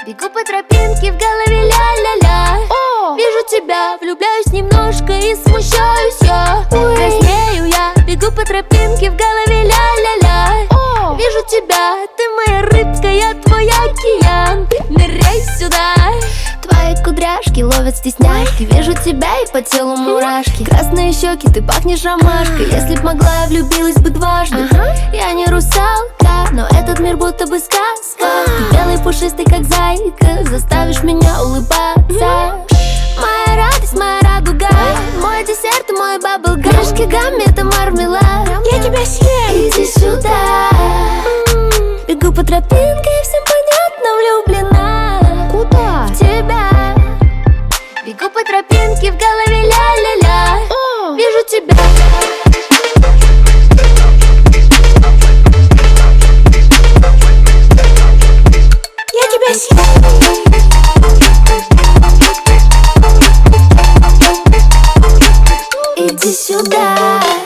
Бегу по тропинке, в голове ля-ля-ля. Вижу тебя, влюбляюсь немножко и смущаюсь я. Краснею я, бегу по тропинке, в голове ля-ля-ля. Вижу тебя, ты моя рыбка, я твой океан. Ныряй сюда. Твои кудряшки ловят стесняшки. Вижу тебя и по телу мурашки. Красные щеки, ты пахнешь ромашкой. Если б могла, я влюбилась бы дважды. Я не русалка, но этот мир будто бы сказка. Ты белый, пушистый, как зайка, заставишь меня улыбаться. Моя радость, моя радуга, мой десерт и мой баблгам. Крышки гамми, это мармелад. Я тебя съем. Иди сюда. Бегу по тропинке, и всем понятно, влюблена. Куда? В тебя. Бегу по тропинке, в голове ля-ля-ля. Вижу тебя. Я тебя съем. Иди сюда.